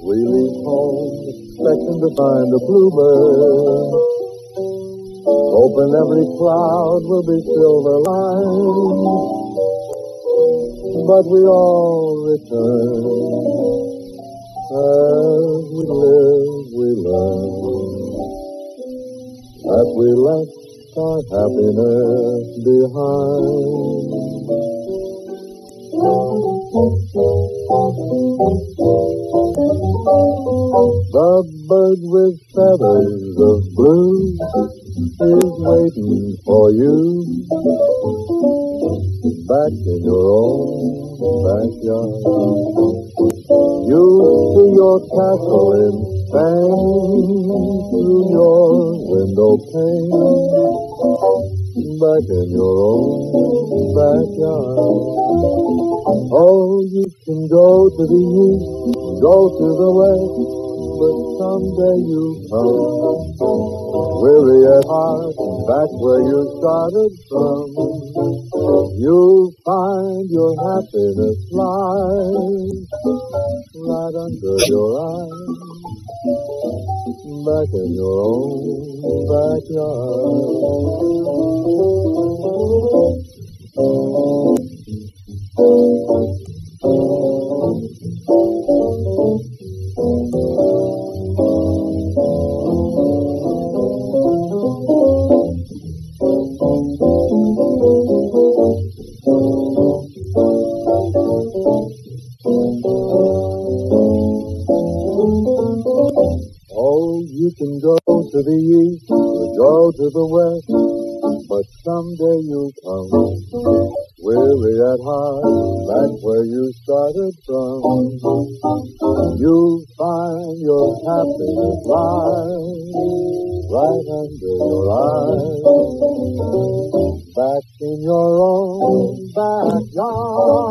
We leave home expecting to find a bluebird, hoping every cloud will be silver lined. But we all return. As we live, we learn that we left our happiness behind. The bird with feathers of blue is waiting for you back in your own backyard. You see your castle in Spain through your window pane, back in your own backyard. Oh, you can go to the east, go to the west, but someday you come, weary at heart, back where you started from. You'll find your happiness lies right under your eyes, back in your own backyard. Oh, you can go to the east or go to the west, but someday you'll come, weary at heart, back where you started from. You'll find your happiness lies right under your eyes, back in your own backyard.